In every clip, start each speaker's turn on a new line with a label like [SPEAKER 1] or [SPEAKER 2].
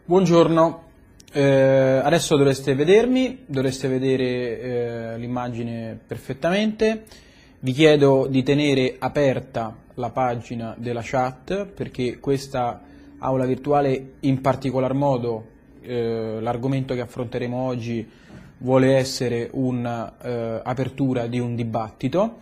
[SPEAKER 1] Buongiorno, adesso dovreste vedermi, dovreste vedere l'immagine perfettamente. Vi chiedo di tenere aperta la pagina della chat perché questa aula virtuale, in particolar modo l'argomento che affronteremo oggi, vuole essere un'apertura di un dibattito.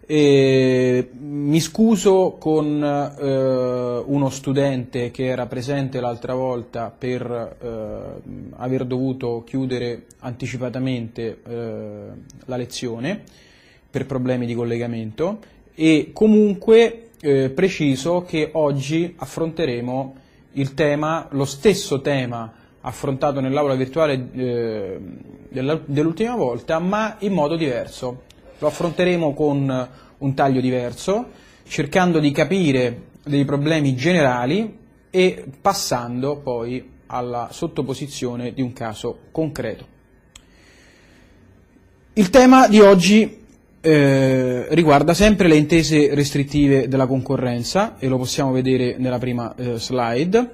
[SPEAKER 1] Mi scuso con uno studente che era presente l'altra volta per aver dovuto chiudere anticipatamente la lezione per problemi di collegamento, e comunque preciso che oggi affronteremo lo stesso tema affrontato nell'aula virtuale dell'ultima volta, ma in modo diverso. Lo affronteremo con un taglio diverso, cercando di capire dei problemi generali e passando poi alla sottoposizione di un caso concreto. Il tema di oggi riguarda sempre le intese restrittive della concorrenza e lo possiamo vedere nella prima slide.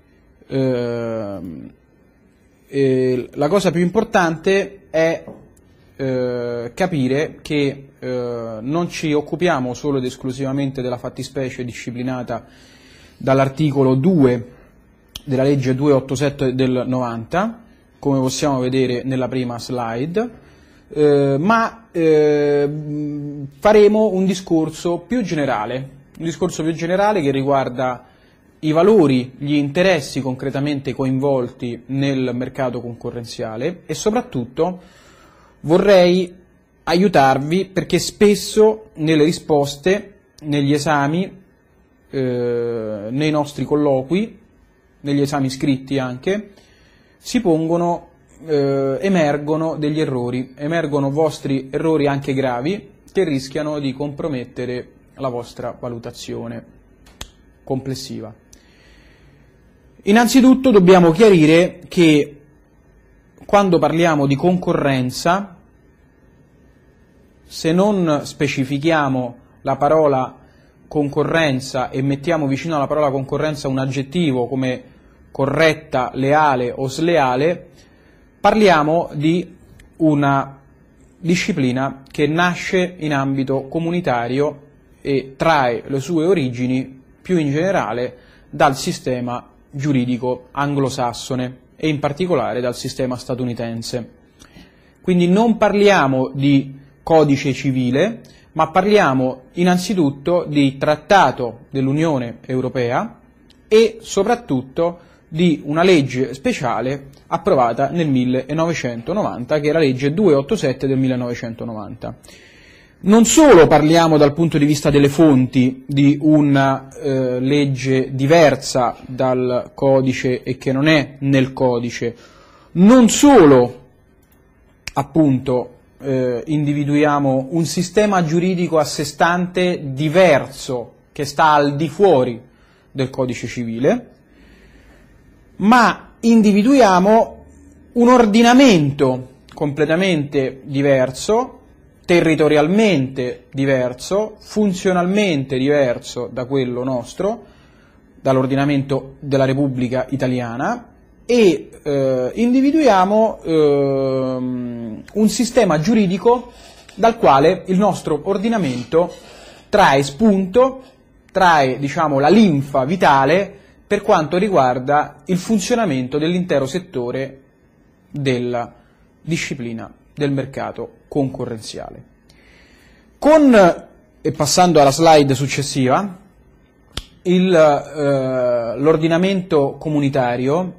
[SPEAKER 1] La cosa più importante è capire che non ci occupiamo solo ed esclusivamente della fattispecie disciplinata dall'articolo 2 della legge 287 del 90, come possiamo vedere nella prima slide, ma faremo un discorso più generale che riguarda i valori, gli interessi concretamente coinvolti nel mercato concorrenziale e soprattutto vorrei aiutarvi perché spesso nelle risposte, negli esami, nei nostri colloqui, negli esami scritti anche, emergono degli errori, emergono vostri errori anche gravi che rischiano di compromettere la vostra valutazione complessiva. Innanzitutto dobbiamo chiarire che quando parliamo di concorrenza, se non specifichiamo la parola concorrenza e mettiamo vicino alla parola concorrenza un aggettivo come corretta, leale o sleale, parliamo di una disciplina che nasce in ambito comunitario e trae le sue origini più in generale dal sistema giuridico anglosassone e in particolare dal sistema statunitense. Quindi non parliamo di codice civile, ma parliamo innanzitutto di trattato dell'Unione Europea e soprattutto di una legge speciale approvata nel 1990, che è la legge 287 del 1990. Non solo parliamo dal punto di vista delle fonti di una legge diversa dal codice e che non è nel codice, non solo appunto individuiamo un sistema giuridico a sé stante diverso che sta al di fuori del codice civile, ma individuiamo un ordinamento completamente diverso, territorialmente diverso, funzionalmente diverso da quello nostro, dall'ordinamento della Repubblica Italiana, e individuiamo un sistema giuridico dal quale il nostro ordinamento trae spunto, diciamo, la linfa vitale per quanto riguarda il funzionamento dell'intero settore della disciplina del mercato concorrenziale. E passando alla slide successiva, l'ordinamento comunitario,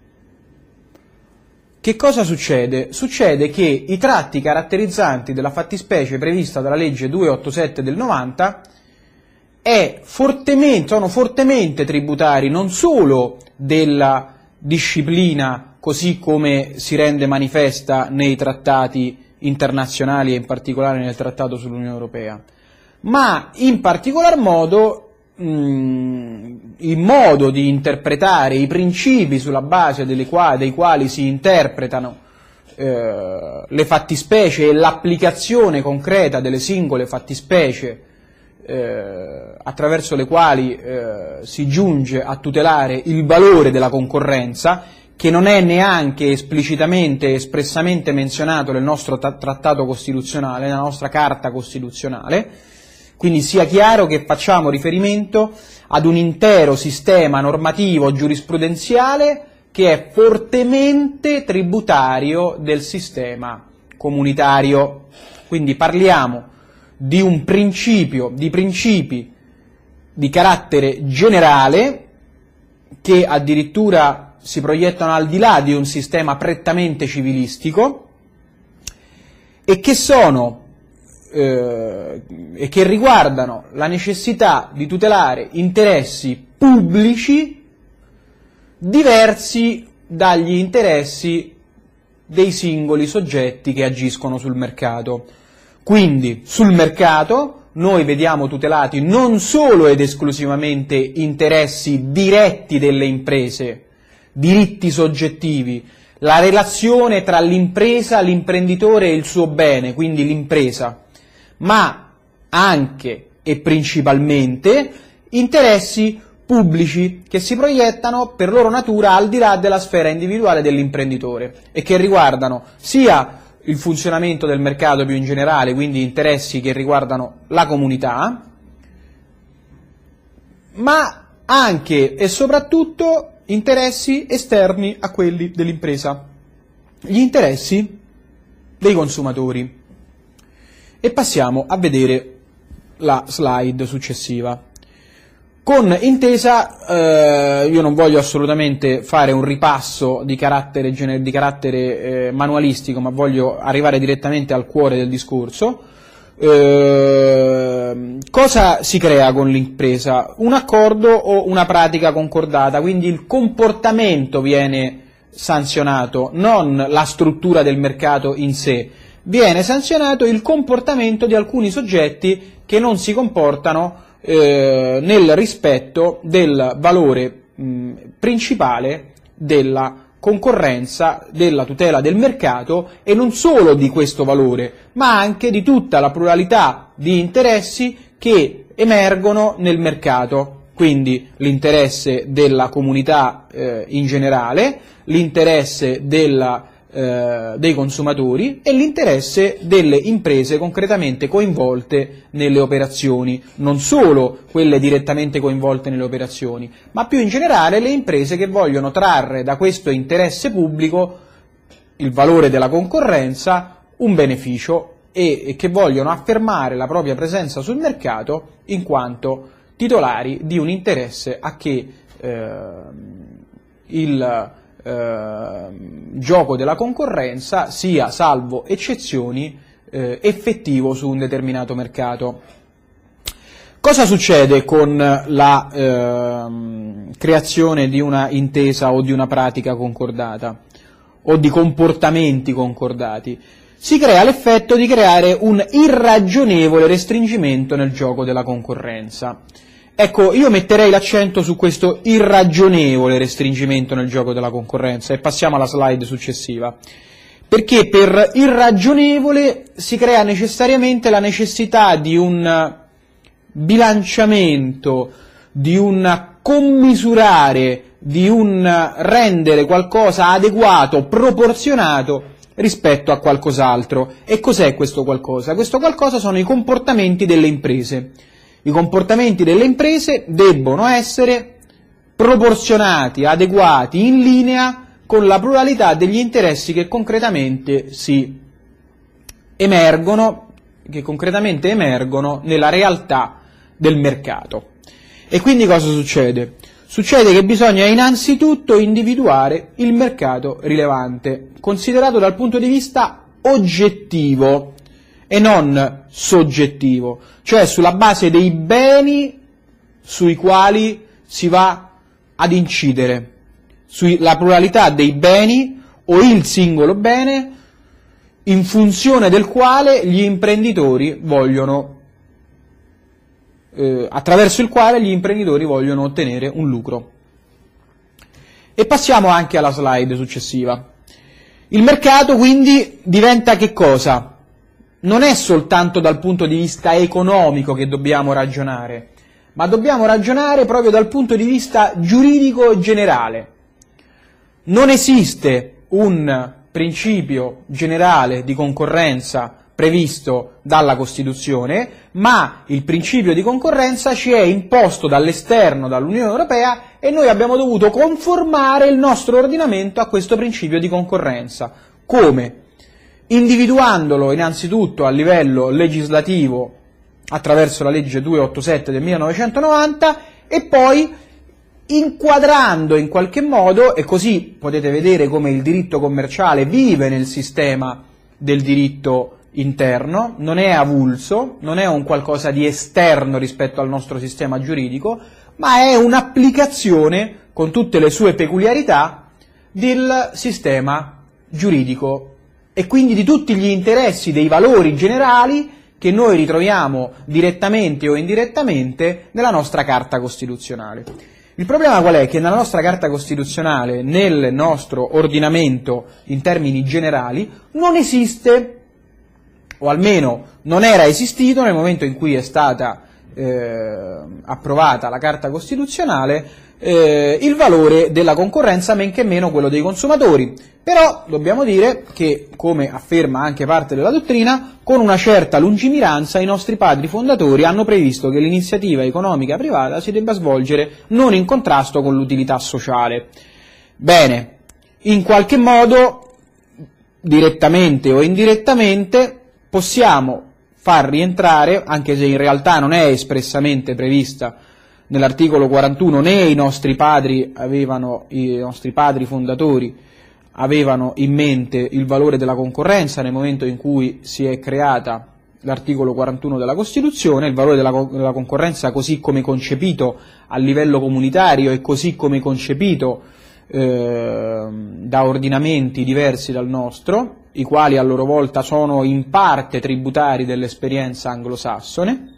[SPEAKER 1] che cosa succede? Succede che i tratti caratterizzanti della fattispecie prevista dalla legge 287 del 90 sono fortemente tributari non solo della disciplina così come si rende manifesta nei trattati internazionali e in particolare nel trattato sull'Unione Europea, ma in particolar modo il modo di interpretare i principi sulla base dei quali si interpretano le fattispecie e l'applicazione concreta delle singole fattispecie attraverso le quali si giunge a tutelare il valore della concorrenza, che non è neanche esplicitamente, espressamente menzionato nel nostro trattato costituzionale, nella nostra Carta Costituzionale. Quindi sia chiaro che facciamo riferimento ad un intero sistema normativo giurisprudenziale che è fortemente tributario del sistema comunitario. Quindi parliamo di un principio, di principi di carattere generale che addirittura si proiettano al di là di un sistema prettamente civilistico e che sono e che riguardano la necessità di tutelare interessi pubblici diversi dagli interessi dei singoli soggetti che agiscono sul mercato. Quindi sul mercato noi vediamo tutelati non solo ed esclusivamente interessi diretti delle imprese, diritti soggettivi, la relazione tra l'impresa, l'imprenditore e il suo bene, quindi l'impresa, ma anche e principalmente interessi pubblici che si proiettano per loro natura al di là della sfera individuale dell'imprenditore e che riguardano sia il funzionamento del mercato più in generale, quindi interessi che riguardano la comunità, ma anche e soprattutto interessi esterni a quelli dell'impresa, gli interessi dei consumatori. E passiamo a vedere la slide successiva. Con intesa, io non voglio assolutamente fare un ripasso di carattere manualistico, ma voglio arrivare direttamente al cuore del discorso. Cosa si crea con l'impresa? Un accordo o una pratica concordata, quindi il comportamento viene sanzionato, non la struttura del mercato in sé. Viene sanzionato il comportamento di alcuni soggetti che non si comportano nel rispetto del valore principale della concorrenza, della tutela del mercato e non solo di questo valore, ma anche di tutta la pluralità di interessi che emergono nel mercato, quindi l'interesse della comunità in generale, l'interesse dei consumatori e l'interesse delle imprese concretamente coinvolte nelle operazioni, non solo quelle direttamente coinvolte nelle operazioni, ma più in generale le imprese che vogliono trarre da questo interesse pubblico, il valore della concorrenza, un beneficio e che vogliono affermare la propria presenza sul mercato in quanto titolari di un interesse a che il gioco della concorrenza sia, salvo eccezioni, effettivo su un determinato mercato. Cosa succede con la creazione di una intesa o di una pratica concordata o di comportamenti concordati? Si crea l'effetto di creare un irragionevole restringimento nel gioco della concorrenza. Ecco, io metterei l'accento su questo irragionevole restringimento nel gioco della concorrenza e passiamo alla slide successiva, perché per irragionevole si crea necessariamente la necessità di un bilanciamento, di un commisurare, di un rendere qualcosa adeguato, proporzionato rispetto a qualcos'altro. E cos'è questo qualcosa? Questo qualcosa sono i comportamenti delle imprese. I comportamenti delle imprese debbono essere proporzionati, adeguati, in linea con la pluralità degli interessi che concretamente emergono nella realtà del mercato. E quindi cosa succede? Succede che bisogna innanzitutto individuare il mercato rilevante, considerato dal punto di vista oggettivo e non soggettivo, cioè sulla base dei beni sui quali si va ad incidere, sulla pluralità dei beni o il singolo bene in funzione del quale gli imprenditori vogliono, attraverso il quale gli imprenditori vogliono ottenere un lucro. E passiamo anche alla slide successiva. Il mercato quindi diventa che cosa? non è soltanto dal punto di vista economico che dobbiamo ragionare, ma dobbiamo ragionare proprio dal punto di vista giuridico generale. Non esiste un principio generale di concorrenza previsto dalla Costituzione, ma il principio di concorrenza ci è imposto dall'esterno, dall'Unione Europea, e noi abbiamo dovuto conformare il nostro ordinamento a questo principio di concorrenza. Come? Individuandolo innanzitutto a livello legislativo attraverso la legge 287 del 1990 e poi inquadrando in qualche modo, e così potete vedere come il diritto commerciale vive nel sistema del diritto interno, non è avulso, non è un qualcosa di esterno rispetto al nostro sistema giuridico, ma è un'applicazione con tutte le sue peculiarità del sistema giuridico e quindi di tutti gli interessi, dei valori generali che noi ritroviamo direttamente o indirettamente nella nostra Carta Costituzionale. Il problema qual è? Che nella nostra Carta Costituzionale, nel nostro ordinamento in termini generali, non esiste, o almeno non era esistito nel momento in cui è stata approvata la Carta Costituzionale, il valore della concorrenza, men che meno quello dei consumatori. Però dobbiamo dire che, come afferma anche parte della dottrina, con una certa lungimiranza i nostri padri fondatori hanno previsto che l'iniziativa economica privata si debba svolgere non in contrasto con l'utilità sociale. Bene, in qualche modo, direttamente o indirettamente, possiamo far rientrare, anche se in realtà non è espressamente prevista nell'articolo 41, né i nostri padri fondatori avevano in mente il valore della concorrenza nel momento in cui si è creata l'articolo 41 della Costituzione, il valore della concorrenza così come concepito a livello comunitario e così come concepito da ordinamenti diversi dal nostro, i quali a loro volta sono in parte tributari dell'esperienza anglosassone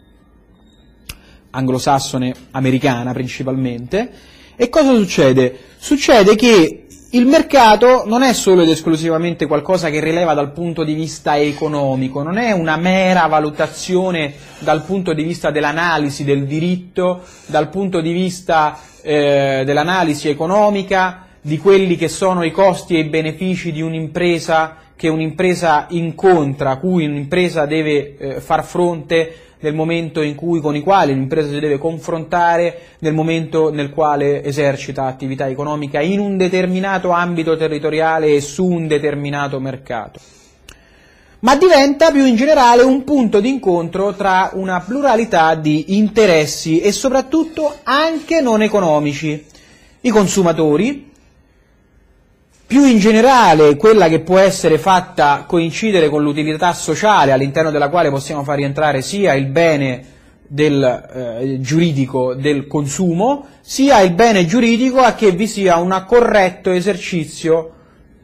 [SPEAKER 1] americana principalmente. E cosa succede? Succede che il mercato non è solo ed esclusivamente qualcosa che rileva dal punto di vista economico, non è una mera valutazione dal punto di vista dell'analisi del diritto, dal punto di vista dell'analisi economica, di quelli che sono i costi e i benefici di un'impresa che un'impresa incontra, a cui un'impresa deve far fronte nel momento in cui, con i quali l'impresa si deve confrontare nel momento nel quale esercita attività economica in un determinato ambito territoriale e su un determinato mercato. Ma diventa più in generale un punto di incontro tra una pluralità di interessi e soprattutto anche non economici. I consumatori, più in generale quella che può essere fatta coincidere con l'utilità sociale all'interno della quale possiamo far rientrare sia il bene del giuridico del consumo, sia il bene giuridico a che vi sia un corretto esercizio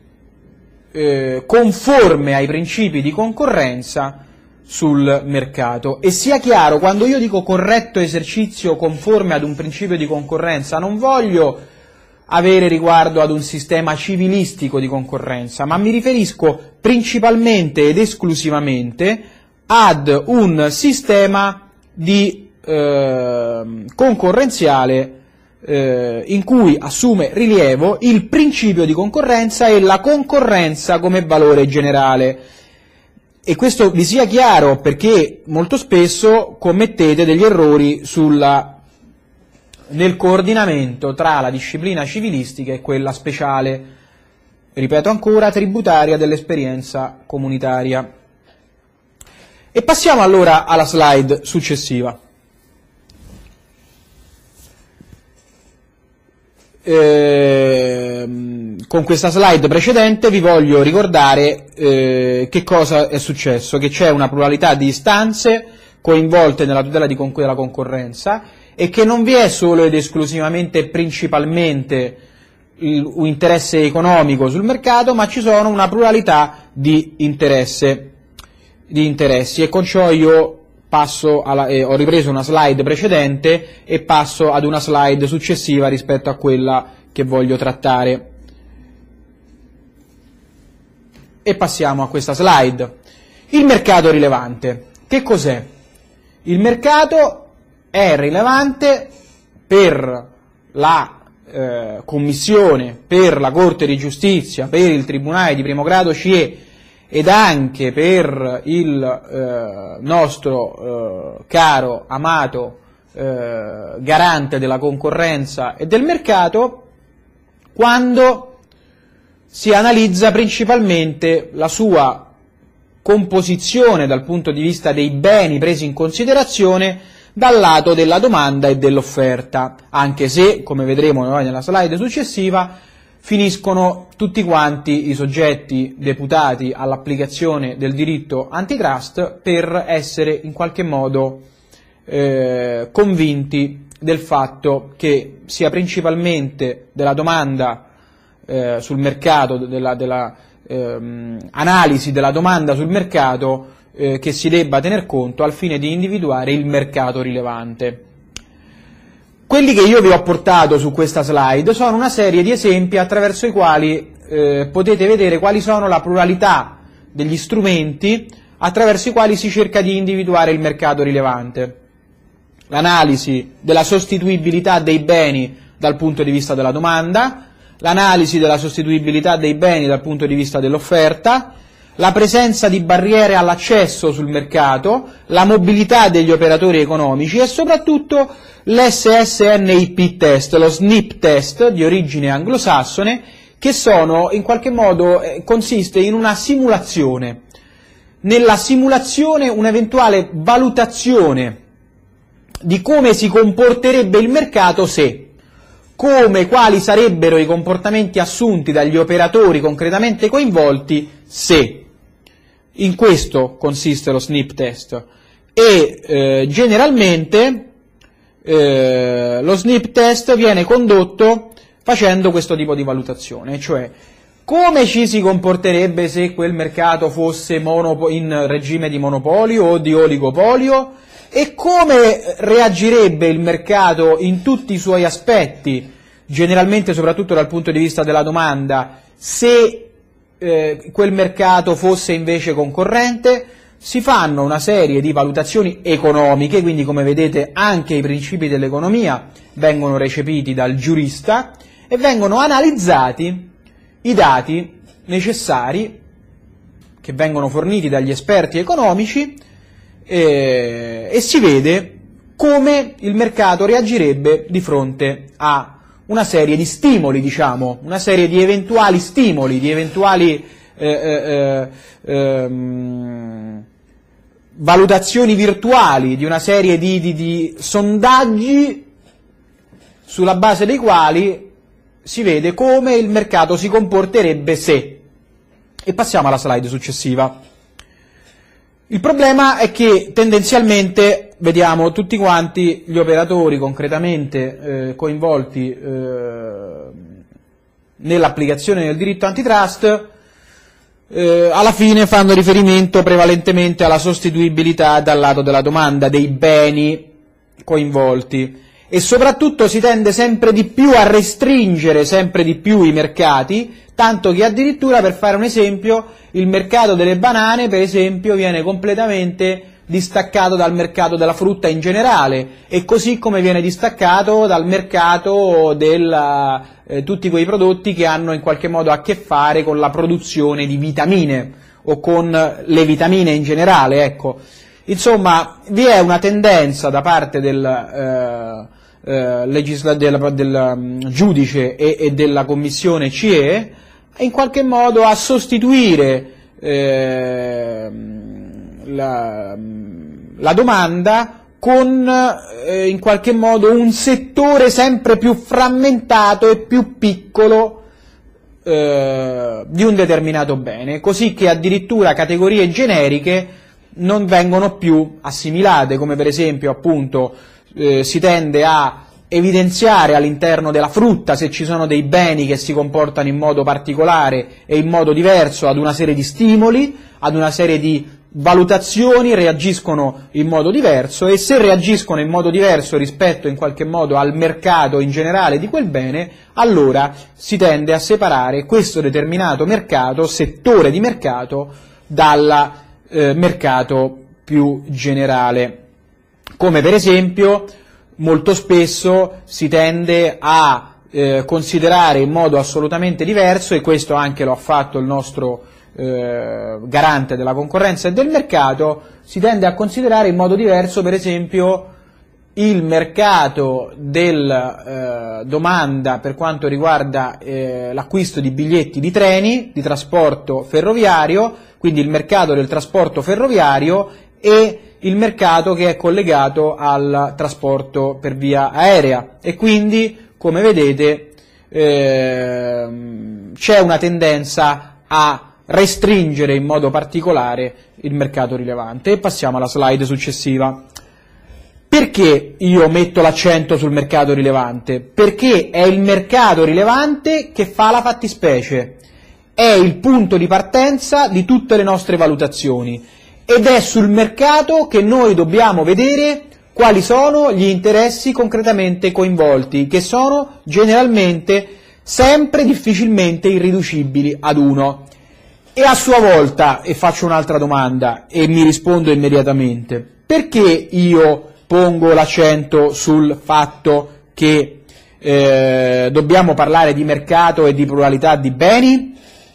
[SPEAKER 1] conforme ai principi di concorrenza sul mercato. E sia chiaro, quando io dico corretto esercizio conforme ad un principio di concorrenza, non voglio avere riguardo ad un sistema civilistico di concorrenza, ma mi riferisco principalmente ed esclusivamente ad un sistema di concorrenziale in cui assume rilievo il principio di concorrenza e la concorrenza come valore generale. E questo vi sia chiaro, perché molto spesso commettete degli errori nel coordinamento tra la disciplina civilistica e quella speciale, ripeto ancora, tributaria dell'esperienza comunitaria. E passiamo allora alla slide successiva. Con questa slide precedente vi voglio ricordare che cosa è successo, che c'è una pluralità di istanze coinvolte nella tutela della concorrenza e che non vi è solo ed esclusivamente e principalmente un interesse economico sul mercato, ma ci sono una pluralità di interessi. E con ciò io ho ripreso una slide precedente e passo ad una slide successiva rispetto a quella che voglio trattare. E passiamo a questa slide. Il mercato rilevante. Che cos'è? Il mercato è rilevante per la Commissione, per la Corte di Giustizia, per il Tribunale di primo grado CIE ed anche per il nostro caro, amato garante della concorrenza e del mercato, quando si analizza principalmente la sua composizione dal punto di vista dei beni presi in considerazione dal lato della domanda e dell'offerta, anche se, come vedremo noi nella slide successiva, finiscono tutti quanti i soggetti deputati all'applicazione del diritto antitrust per essere in qualche modo convinti del fatto che sia principalmente della domanda sul mercato, della analisi della domanda sul mercato che si debba tener conto al fine di individuare il mercato rilevante. Quelli che io vi ho portato su questa slide sono una serie di esempi attraverso i quali potete vedere quali sono la pluralità degli strumenti attraverso i quali si cerca di individuare il mercato rilevante. L'analisi della sostituibilità dei beni dal punto di vista della domanda, l'analisi della sostituibilità dei beni dal punto di vista dell'offerta, la presenza di barriere all'accesso sul mercato, la mobilità degli operatori economici e soprattutto l'SSNIP test, lo SNIP test di origine anglosassone, che sono in qualche modo consiste in una simulazione. Nella simulazione un'eventuale valutazione di come si comporterebbe il mercato se, quali sarebbero i comportamenti assunti dagli operatori concretamente coinvolti se. In questo consiste lo SNIP test e generalmente lo SNIP test viene condotto facendo questo tipo di valutazione, cioè come ci si comporterebbe se quel mercato fosse in regime di monopolio o di oligopolio e come reagirebbe il mercato in tutti i suoi aspetti, generalmente soprattutto dal punto di vista della domanda, se quel mercato fosse invece concorrente. Si fanno una serie di valutazioni economiche, quindi come vedete anche i principi dell'economia vengono recepiti dal giurista e vengono analizzati i dati necessari che vengono forniti dagli esperti economici e si vede come il mercato reagirebbe di fronte a una serie di stimoli, diciamo, una serie di eventuali stimoli, di eventuali valutazioni virtuali, di una serie di sondaggi sulla base dei quali si vede come il mercato si comporterebbe se. E passiamo alla slide successiva. Il problema è che tendenzialmente vediamo tutti quanti gli operatori concretamente coinvolti nell'applicazione del diritto antitrust alla fine fanno riferimento prevalentemente alla sostituibilità dal lato della domanda dei beni coinvolti e soprattutto si tende sempre di più a restringere sempre di più i mercati, tanto che addirittura, per fare un esempio, il mercato delle banane, per esempio, viene completamente distaccato dal mercato della frutta in generale e così come viene distaccato dal mercato tutti quei prodotti che hanno in qualche modo a che fare con la produzione di vitamine o con le vitamine in generale, ecco. Insomma, vi è una tendenza da parte del giudice e della commissione CIE in qualche modo a sostituire la domanda con in qualche modo un settore sempre più frammentato e più piccolo di un determinato bene, così che addirittura categorie generiche non vengono più assimilate, come per esempio appunto si tende a evidenziare all'interno della frutta se ci sono dei beni che si comportano in modo particolare e in modo diverso ad una serie di stimoli, ad una serie di valutazioni, reagiscono in modo diverso e se reagiscono in modo diverso rispetto in qualche modo al mercato in generale di quel bene, allora si tende a separare questo determinato mercato, settore di mercato, dalla mercato più generale. Come per esempio molto spesso si tende a considerare in modo assolutamente diverso, e questo anche lo ha fatto il nostro garante della concorrenza e del mercato, si tende a considerare in modo diverso per esempio il mercato del domanda per quanto riguarda l'acquisto di biglietti di treni, di trasporto ferroviario, quindi il mercato del trasporto ferroviario, e il mercato che è collegato al trasporto per via aerea, e quindi, come vedete, c'è una tendenza a restringere in modo particolare il mercato rilevante. E passiamo alla slide successiva. Perché io metto l'accento sul mercato rilevante? Perché è il mercato rilevante che fa la fattispecie, è il punto di partenza di tutte le nostre valutazioni, ed è sul mercato che noi dobbiamo vedere quali sono gli interessi concretamente coinvolti, che sono generalmente sempre difficilmente irriducibili ad uno. E a sua volta, e faccio un'altra domanda e mi rispondo immediatamente, perché io pongo l'accento sul fatto che dobbiamo parlare di mercato e di pluralità di beni?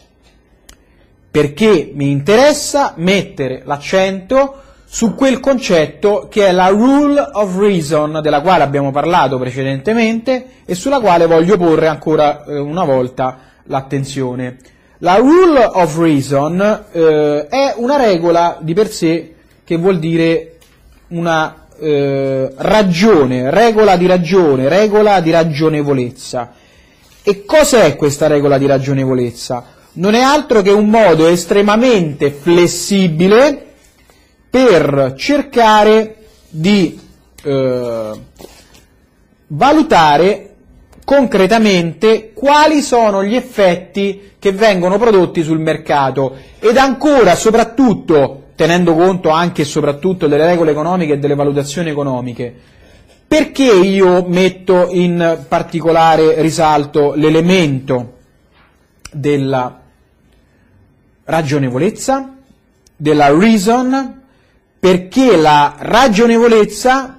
[SPEAKER 1] Perché mi interessa mettere l'accento su quel concetto che è la rule of reason, della quale abbiamo parlato precedentemente e sulla quale voglio porre ancora una volta l'attenzione. La rule of reason è una regola di per sé, che vuol dire una ragione, regola di ragionevolezza. E cos'è questa regola di ragionevolezza? Non è altro che un modo estremamente flessibile per cercare di valutare concretamente quali sono gli effetti che vengono prodotti sul mercato, ed ancora soprattutto tenendo conto anche e soprattutto delle regole economiche e delle valutazioni economiche. Perché io metto in particolare risalto l'elemento della ragionevolezza, della reason? Perché la ragionevolezza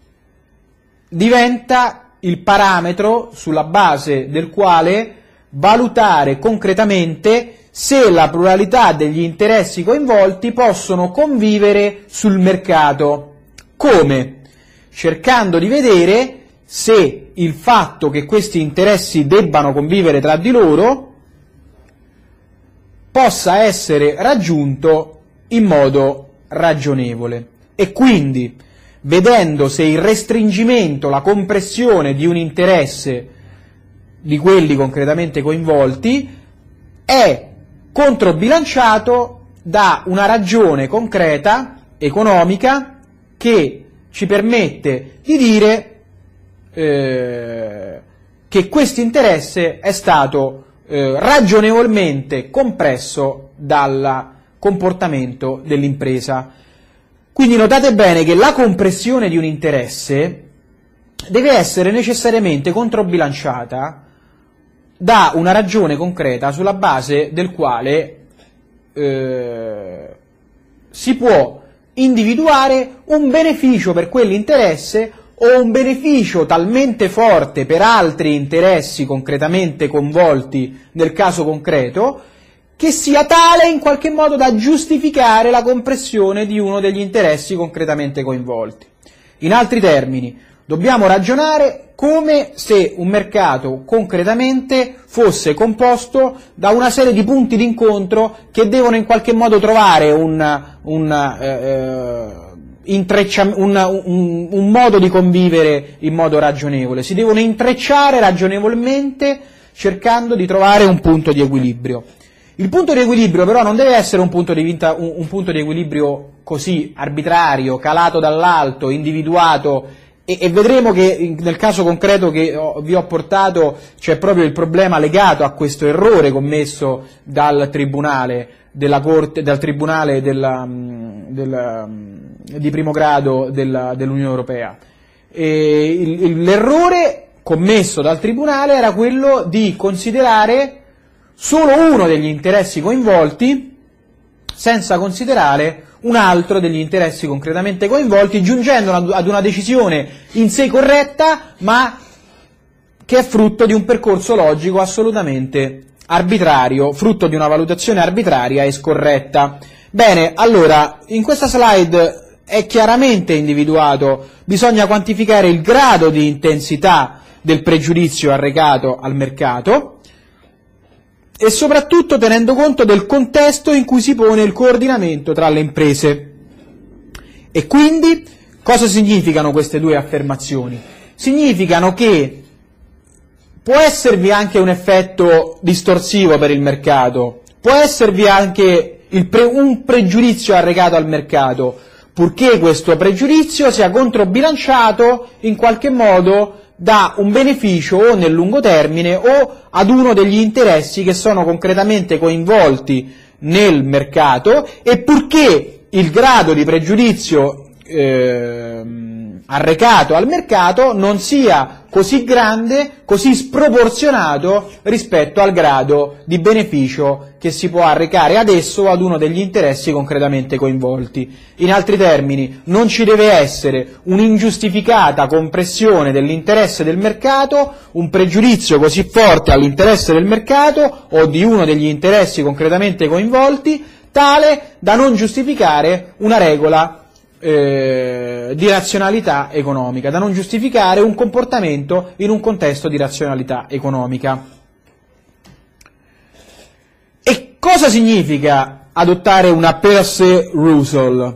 [SPEAKER 1] diventa il parametro sulla base del quale valutare concretamente se la pluralità degli interessi coinvolti possono convivere sul mercato. Come? Cercando di vedere se il fatto che questi interessi debbano convivere tra di loro possa essere raggiunto in modo ragionevole, e quindi vedendo se il restringimento, la compressione di un interesse di quelli concretamente coinvolti è controbilanciato da una ragione concreta, economica, che ci permette di dire che questo interesse è stato ragionevolmente compresso dal comportamento dell'impresa. Quindi notate bene che la compressione di un interesse deve essere necessariamente controbilanciata da una ragione concreta sulla base del quale si può individuare un beneficio per quell'interesse o un beneficio talmente forte per altri interessi concretamente coinvolti nel caso concreto che sia tale in qualche modo da giustificare la compressione di uno degli interessi concretamente coinvolti. In altri termini, dobbiamo ragionare come se un mercato concretamente fosse composto da una serie di punti d'incontro che devono in qualche modo trovare un modo di convivere in modo ragionevole. Si devono intrecciare ragionevolmente cercando di trovare un punto di equilibrio. Il punto di equilibrio però non deve essere un punto di equilibrio così arbitrario, calato dall'alto, individuato, e vedremo che nel caso concreto che vi ho portato c'è proprio il problema legato a questo errore commesso dal Tribunale della Corte, dal Tribunale di primo grado dell'Unione Europea. L'errore commesso dal Tribunale era quello di considerare solo uno degli interessi coinvolti senza considerare un altro degli interessi concretamente coinvolti, giungendo ad una decisione in sé corretta, ma che è frutto di un percorso logico assolutamente arbitrario, frutto di una valutazione arbitraria e scorretta. Bene, allora, in questa slide è chiaramente individuato, bisogna quantificare il grado di intensità del pregiudizio arrecato al mercato e soprattutto tenendo conto del contesto in cui si pone il coordinamento tra le imprese. E quindi cosa significano queste due affermazioni? Significano che può esservi anche un effetto distorsivo per il mercato, può esservi anche un pregiudizio arrecato al mercato, purché questo pregiudizio sia controbilanciato in qualche modo da un beneficio o nel lungo termine o ad uno degli interessi che sono concretamente coinvolti nel mercato, e purché il grado di pregiudizio arrecato al mercato non sia così grande, così sproporzionato rispetto al grado di beneficio che si può arrecare ad esso o ad uno degli interessi concretamente coinvolti. In altri termini, non ci deve essere un'ingiustificata compressione dell'interesse del mercato, un pregiudizio così forte all'interesse del mercato o di uno degli interessi concretamente coinvolti, tale da non giustificare una regola di razionalità economica, da non giustificare un comportamento in un contesto di razionalità economica. E cosa significa adottare una Peirce-Russell?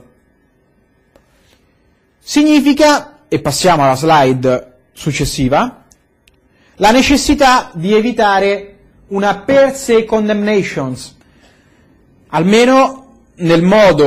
[SPEAKER 1] Significa, e passiamo alla slide successiva, la necessità di evitare una per se condemnations, almeno nel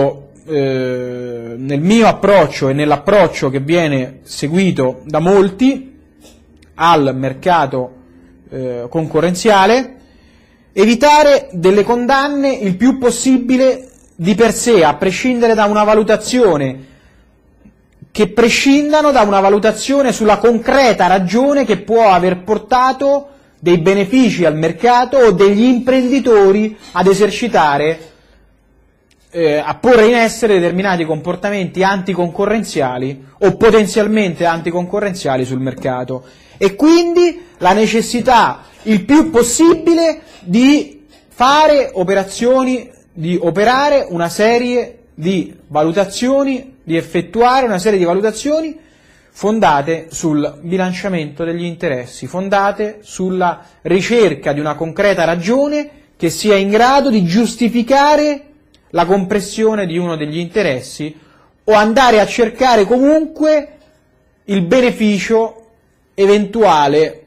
[SPEAKER 1] mio approccio e nell'approccio che viene seguito da molti al mercato concorrenziale, evitare delle condanne il più possibile di per sé, a prescindere da una valutazione, che prescindano da una valutazione sulla concreta ragione che può aver portato dei benefici al mercato o degli imprenditori ad esercitare, a porre in essere determinati comportamenti anticoncorrenziali o potenzialmente anticoncorrenziali sul mercato, e quindi la necessità il più possibile di fare operazioni, di operare una serie di valutazioni, di effettuare una serie di valutazioni fondate sul bilanciamento degli interessi, fondate sulla ricerca di una concreta ragione che sia in grado di giustificare la compressione di uno degli interessi o andare a cercare comunque il beneficio eventuale,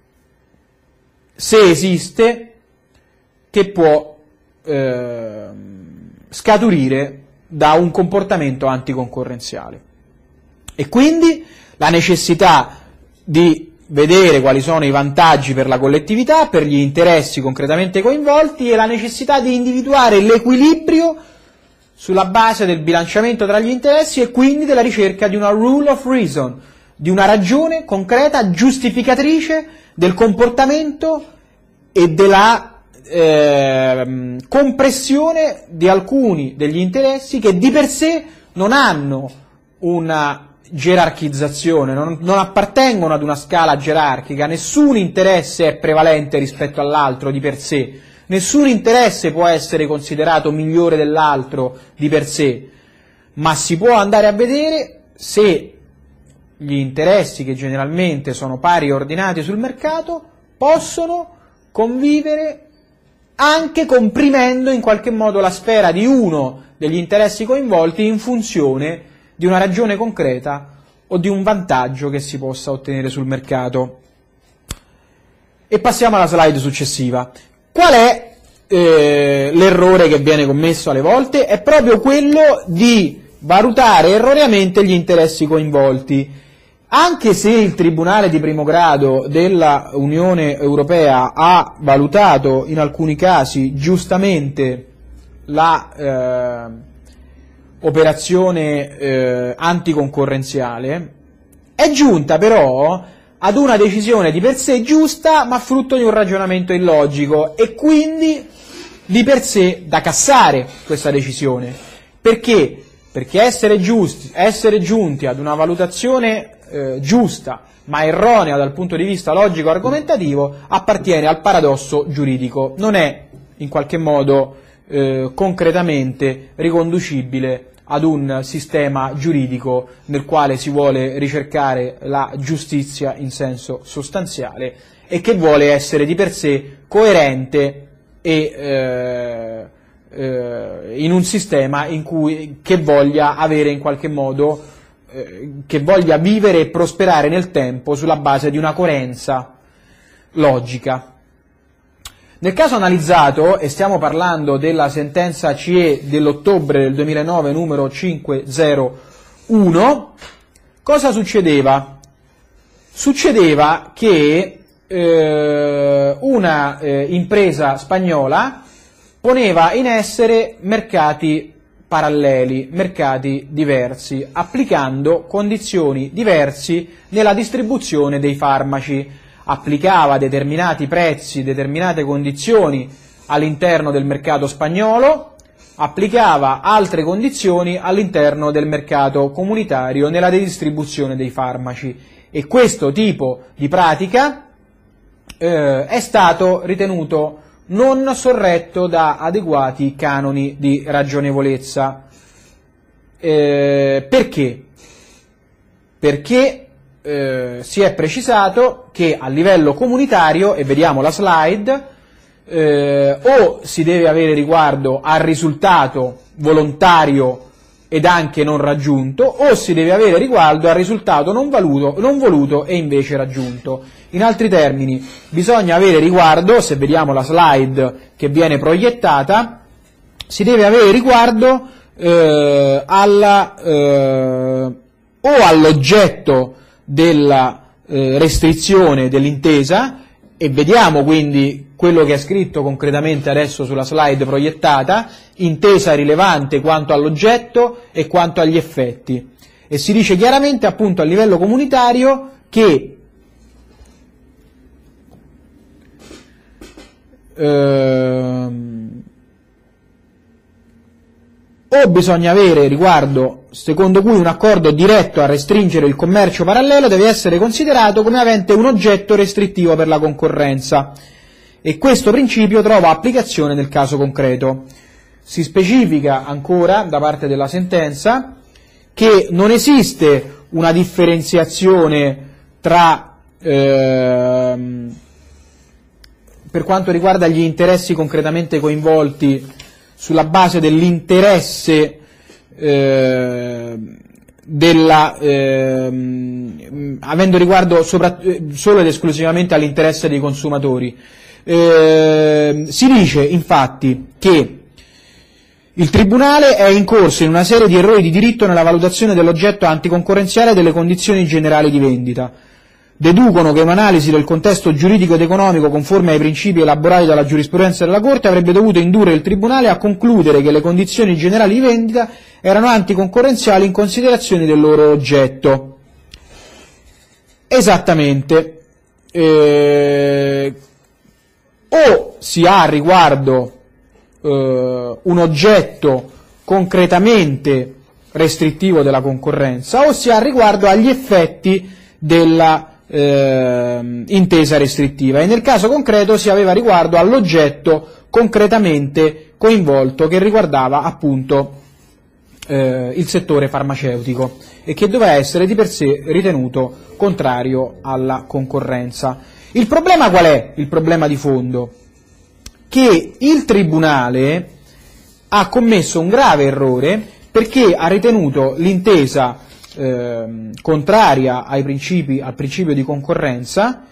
[SPEAKER 1] se esiste, che può scaturire da un comportamento anticoncorrenziale. E quindi la necessità di vedere quali sono i vantaggi per la collettività, per gli interessi concretamente coinvolti, e la necessità di individuare l'equilibrio sulla base del bilanciamento tra gli interessi e quindi della ricerca di una rule of reason, di una ragione concreta giustificatrice del comportamento e della compressione di alcuni degli interessi che di per sé non hanno una gerarchizzazione, non appartengono ad una scala gerarchica, nessun interesse è prevalente rispetto all'altro di per sé, nessun interesse può essere considerato migliore dell'altro di per sé, ma si può andare a vedere se gli interessi, che generalmente sono pari e ordinati sul mercato, possono convivere anche comprimendo in qualche modo la sfera di uno degli interessi coinvolti in funzione di una ragione concreta o di un vantaggio che si possa ottenere sul mercato. E passiamo alla slide successiva. Qual è l'errore che viene commesso alle volte? È proprio quello di valutare erroneamente gli interessi coinvolti. Anche se il Tribunale di primo grado della Unione Europea ha valutato in alcuni casi giustamente la operazione anticoncorrenziale, è giunta però ad una decisione di per sé giusta ma frutto di un ragionamento illogico, e quindi di per sé da cassare questa decisione. Perché? Perché essere giunti ad una valutazione giusta ma erronea dal punto di vista logico-argomentativo appartiene al paradosso giuridico, non è in qualche modo concretamente riconducibile ad un sistema giuridico nel quale si vuole ricercare la giustizia in senso sostanziale e che vuole essere di per sé coerente e in un sistema in cui che voglia avere in qualche modo che voglia vivere e prosperare nel tempo sulla base di una coerenza logica. Nel caso analizzato, e stiamo parlando della sentenza CE dell'ottobre del 2009 numero 501, cosa succedeva? Succedeva che una impresa spagnola poneva in essere mercati paralleli, mercati diversi, applicando condizioni diverse nella distribuzione dei farmaci. Applicava determinati prezzi, determinate condizioni all'interno del mercato spagnolo, applicava altre condizioni all'interno del mercato comunitario nella distribuzione dei farmaci, e questo tipo di pratica è stato ritenuto non sorretto da adeguati canoni di ragionevolezza. Perché? Perché si è precisato che a livello comunitario, e vediamo la slide, o si deve avere riguardo al risultato volontario ed anche non raggiunto, o si deve avere riguardo al risultato non voluto e invece raggiunto. In altri termini, bisogna avere riguardo, se vediamo la slide che viene proiettata, si deve avere riguardo o all'oggetto della restrizione dell'intesa, e vediamo quindi quello che è scritto concretamente adesso sulla slide proiettata: intesa rilevante quanto all'oggetto e quanto agli effetti, e si dice chiaramente appunto a livello comunitario che o bisogna avere riguardo, secondo cui un accordo diretto a restringere il commercio parallelo deve essere considerato come avente un oggetto restrittivo per la concorrenza, e questo principio trova applicazione nel caso concreto. Si specifica ancora da parte della sentenza che non esiste una differenziazione tra per quanto riguarda gli interessi concretamente coinvolti sulla base dell'interesse avendo riguardo solo ed esclusivamente all'interesse dei consumatori. Si dice infatti che il Tribunale è incorso in una serie di errori di diritto nella valutazione dell'oggetto anticoncorrenziale e delle condizioni generali di vendita. Deducono che un'analisi del contesto giuridico ed economico conforme ai principi elaborati dalla giurisprudenza della Corte avrebbe dovuto indurre il Tribunale a concludere che le condizioni generali di vendita erano anticoncorrenziali in considerazione del loro oggetto. Esattamente. O si ha a riguardo un oggetto concretamente restrittivo della concorrenza, o si ha riguardo agli effetti della intesa restrittiva, e nel caso concreto si aveva riguardo all'oggetto concretamente coinvolto, che riguardava appunto il settore farmaceutico e che doveva essere di per sé ritenuto contrario alla concorrenza. Il problema qual è? Il problema di fondo? Che il Tribunale ha commesso un grave errore, perché ha ritenuto l'intesa contraria al principio di concorrenza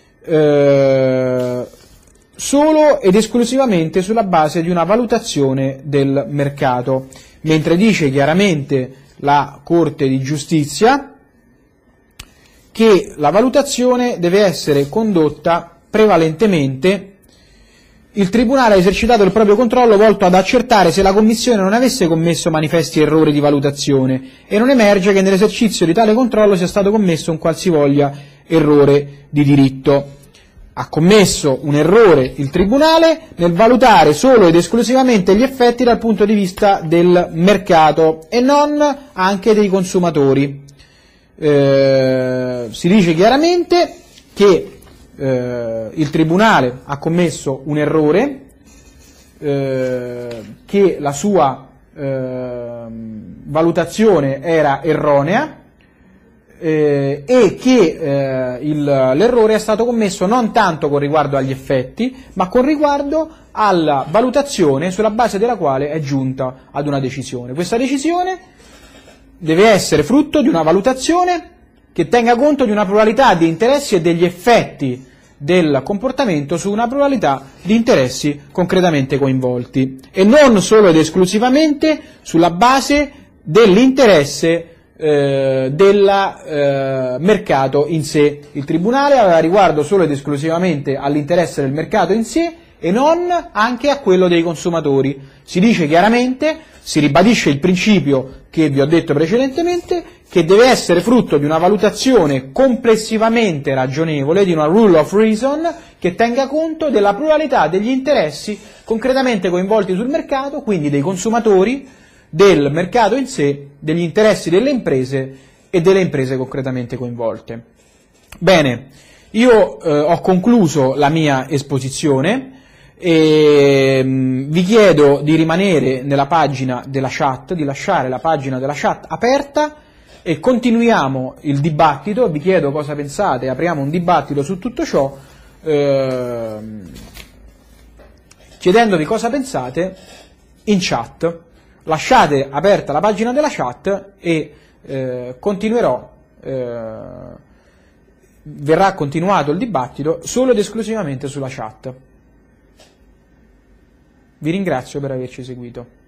[SPEAKER 1] solo ed esclusivamente sulla base di una valutazione del mercato, mentre dice chiaramente la Corte di Giustizia che la valutazione deve essere condotta prevalentemente. Il Tribunale ha esercitato il proprio controllo volto ad accertare se la Commissione non avesse commesso manifesti errori di valutazione, e non emerge che nell'esercizio di tale controllo sia stato commesso un qualsivoglia errore di diritto. ha commesso un errore il Tribunale nel valutare solo ed esclusivamente gli effetti dal punto di vista del mercato e non anche dei consumatori. Si dice chiaramente che il Tribunale ha commesso un errore, che la sua valutazione era erronea, e che l'errore è stato commesso non tanto con riguardo agli effetti, ma con riguardo alla valutazione sulla base della quale è giunta ad una decisione. Questa decisione deve essere frutto di una valutazione che tenga conto di una pluralità di interessi e degli effetti del comportamento su una pluralità di interessi concretamente coinvolti, e non solo ed esclusivamente sulla base dell'interesse del mercato in sé. Il Tribunale aveva riguardo solo ed esclusivamente all'interesse del mercato in sé e non anche a quello dei consumatori. Si dice chiaramente, si ribadisce il principio che vi ho detto precedentemente, che deve essere frutto di una valutazione complessivamente ragionevole, di una rule of reason, che tenga conto della pluralità degli interessi concretamente coinvolti sul mercato, quindi dei consumatori, del mercato in sé, degli interessi delle imprese e delle imprese concretamente coinvolte. Bene, io ho concluso la mia esposizione e vi chiedo di rimanere nella pagina della chat, di lasciare la pagina della chat aperta e continuiamo il dibattito. Vi chiedo cosa pensate, apriamo un dibattito su tutto ciò, chiedendovi cosa pensate in chat. Lasciate aperta la pagina della chat e verrà continuato il dibattito solo ed esclusivamente sulla chat. Vi ringrazio per averci seguito.